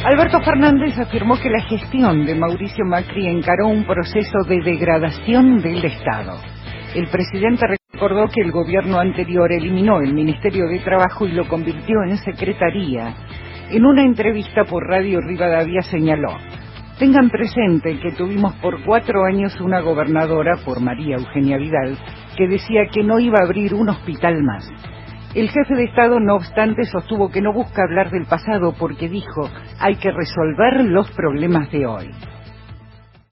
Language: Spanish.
Alberto Fernández afirmó que la gestión de Mauricio Macri encaró un proceso de degradación del Estado. El presidente recordó que el gobierno anterior eliminó el Ministerio de Trabajo y lo convirtió en secretaría. En una entrevista por Radio Rivadavia señaló: tengan presente que tuvimos por 4 años una gobernadora, por María Eugenia Vidal, que decía que no iba a abrir un hospital más. El jefe de Estado, no obstante, sostuvo que no busca hablar del pasado porque dijo: hay que resolver los problemas de hoy.